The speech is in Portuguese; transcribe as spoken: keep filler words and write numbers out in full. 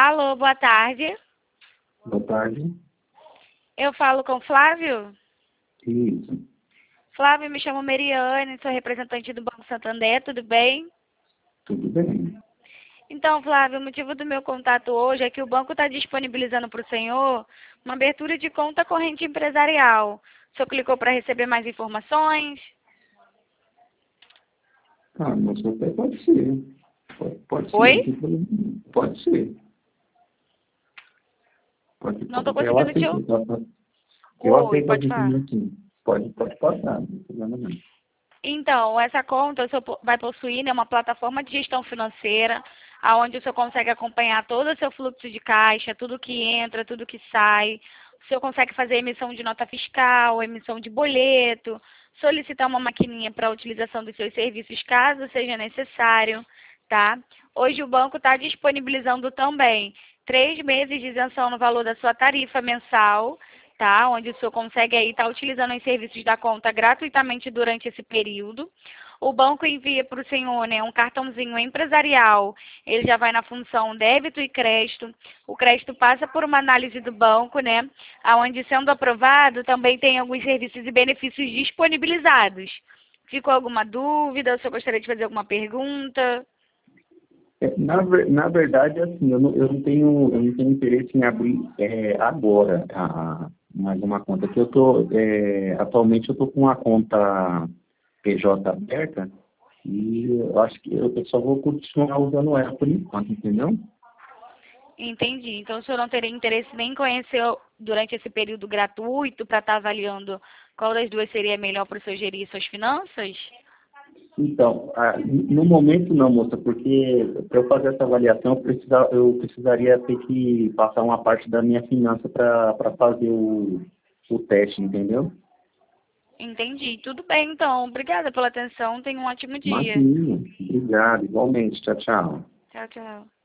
Alô, boa tarde. Boa tarde. Eu falo com Flávio? Isso. Flávio, me chamo Meriane, sou representante do Banco Santander, tudo bem? Tudo bem. Então, Flávio, o motivo do meu contato hoje é que o banco está disponibilizando para o senhor uma abertura de conta corrente empresarial. O senhor clicou para receber mais informações? Ah, mas até pode ser. Pode, pode ser, não Oi? tem problema nenhum. Pode ser. Pode, Não estou pode. Eu conseguindo te aceito. ouvir. Eu eu Oi, aceito as pode falar. informações. Pode, pode passar, não tem problema nenhum. Então, essa conta o senhor po- vai possuir, né, uma plataforma de gestão financeira, onde o senhor consegue acompanhar todo o seu fluxo de caixa, tudo que entra, tudo que sai. O senhor consegue fazer emissão de nota fiscal, emissão de boleto, solicitar uma maquininha para a utilização dos seus serviços, caso seja necessário, tá? Hoje o banco está disponibilizando também três meses de isenção no valor da sua tarifa mensal, tá? Onde o senhor consegue aí estar utilizando os serviços da conta gratuitamente durante esse período. O banco envia para o senhor, né, um cartãozinho empresarial. Ele já vai na função débito e crédito. O crédito passa por uma análise do banco, né, aonde sendo aprovado também tem alguns serviços e benefícios disponibilizados. Ficou alguma dúvida? O senhor gostaria de fazer alguma pergunta? É, Na, ver- na verdade, assim, eu não, eu não tenho, eu não tenho interesse em abrir é, agora a, mais uma conta. Que eu tô, é, atualmente eu estou com uma conta P J aberta e eu acho que eu, eu só vou continuar usando ela por enquanto, entendeu? Entendi. Então, o senhor não teria interesse nem em conhecer durante esse período gratuito para estar avaliando qual das duas seria melhor para o senhor gerir suas finanças? Então, ah, no momento não, moça, porque para eu fazer essa avaliação, eu, precisa, eu precisaria ter que passar uma parte da minha finança para fazer o, o teste, entendeu? Entendi. Tudo bem, então. Obrigada pela atenção. Tenha um ótimo dia. Imagina. Obrigado, igualmente. Tchau, tchau. Tchau, tchau.